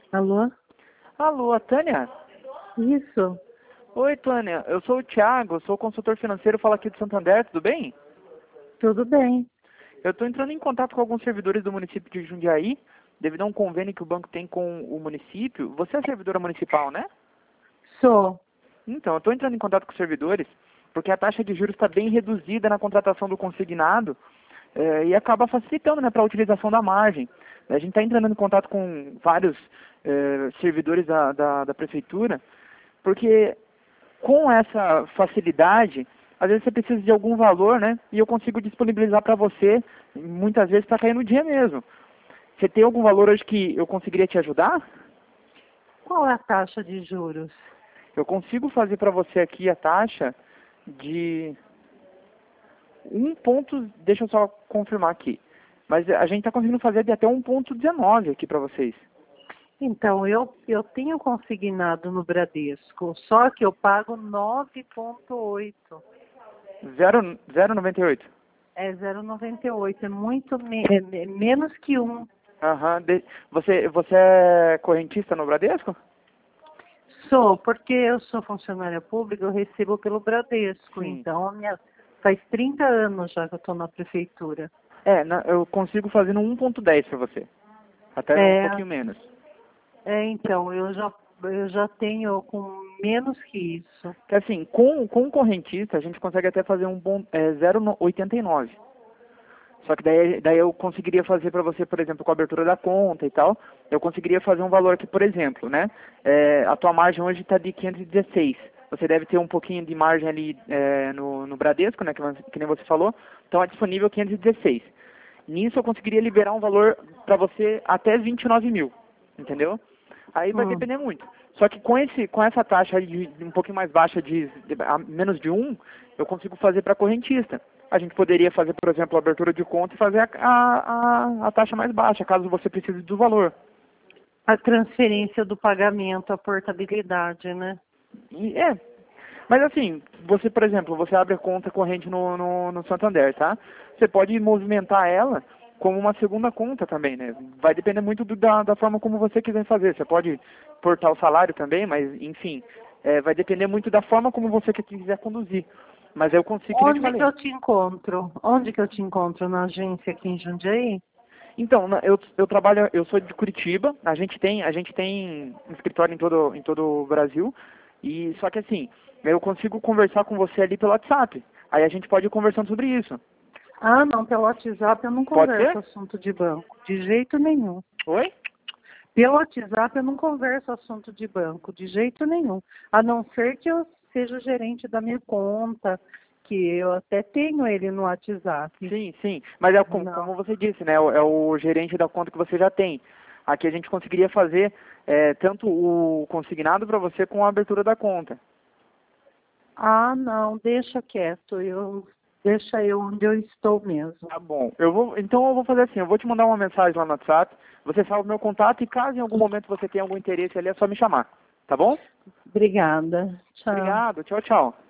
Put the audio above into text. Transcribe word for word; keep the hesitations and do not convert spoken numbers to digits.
Alô? Alô, Tânia? Isso, Oi, Tânia. Eu sou o Thiago, sou consultor financeiro, falo aqui do Santander, tudo bem? tudo bem. Eu estou entrando em contato com alguns servidores do município de Jundiaí, devido a um convênio que o banco tem com o município. Você é servidora municipal, né? Sou. Então, eu estou entrando em contato com os servidores, porque a taxa de juros está bem reduzida na contratação do consignado eh, e acaba facilitando, né, para a utilização da margem. A gente está entrando em contato com vários eh, servidores da, da, da prefeitura, porque com essa facilidade, às vezes você precisa de algum valor, né? E eu consigo disponibilizar para você, muitas vezes para cair no dia mesmo. Você tem algum valor hoje que eu conseguiria te ajudar? Qual é a taxa de juros? Eu consigo fazer para você aqui a taxa de um ponto, deixa eu só confirmar aqui. Mas a gente está conseguindo fazer de até um ponto dezenove aqui para vocês. Então, eu, eu tenho consignado no Bradesco, só que eu pago nove vírgula oito. zero vírgula noventa e oito. É zero vírgula noventa e oito, é muito me- é me- menos que um. Aham. de- Você, você é correntista no Bradesco? Sou, porque eu sou funcionária pública, eu recebo pelo Bradesco. Sim. Então, a minha, faz trinta anos já que eu estou na prefeitura. É, na- eu consigo fazer no um ponto dez para você. Até um É, pouquinho menos. é, então, eu já, eu já tenho com menos que isso. Que assim, com, com o correntista a gente consegue até fazer um bom é, zero vírgula oitenta e nove. Só que daí, daí eu conseguiria fazer para você, por exemplo, com a abertura da conta e tal, eu conseguiria fazer um valor aqui, por exemplo, né? É, a tua margem hoje está de quinhentos e dezesseis. Você deve ter um pouquinho de margem ali é, no, no Bradesco, né? Que, que nem você falou. Então é disponível quinhentos e dezesseis. Nisso eu conseguiria liberar um valor para você até vinte e nove mil, entendeu? Aí vai Hum. depender muito. Só que com, esse, com essa taxa aí de, de um pouquinho mais baixa, de, de a menos de um, eu consigo fazer para correntista. A gente poderia fazer, por exemplo, a abertura de conta e fazer a, a, a, a taxa mais baixa, caso você precise do valor. A transferência do pagamento, a portabilidade, né? E, é. Mas assim, você, por exemplo, você abre a conta corrente no, no, no Santander, tá? Você pode movimentar ela como uma segunda conta também, né? Vai depender muito do, da, da forma como você quiser fazer. Você pode portar o salário também, mas enfim, é, vai depender muito da forma como você quiser conduzir. Mas eu consigo, que nem eu te Onde que falei. eu te encontro? Onde que eu te encontro? Na agência aqui em Jundiaí? Então, na- eu, eu trabalho, eu sou de Curitiba, a gente tem, a gente tem um escritório em todo, em todo o Brasil, e só que assim, eu consigo conversar com você ali pelo WhatsApp. Aí a gente pode ir conversando sobre isso. Ah, não, pelo WhatsApp eu não Pode converso ser? assunto de banco, de jeito nenhum. Oi? Pelo WhatsApp eu não converso assunto de banco, de jeito nenhum. A não ser que eu seja o gerente da minha conta, que eu até tenho ele no WhatsApp. Sim, sim. Mas é com- Não. como você disse, né? É o é o gerente da conta que você já tem. Aqui a gente conseguiria fazer é, tanto o consignado para você com a abertura da conta. Ah, não, deixa quieto, eu, deixa eu onde eu estou mesmo. Tá bom. Eu vou, então eu vou fazer assim, eu vou te mandar uma mensagem lá no WhatsApp, você salva o meu contato e caso em algum momento você tenha algum interesse ali, é só me chamar. Tá bom? Obrigada. Tchau. Obrigado. Tchau, tchau.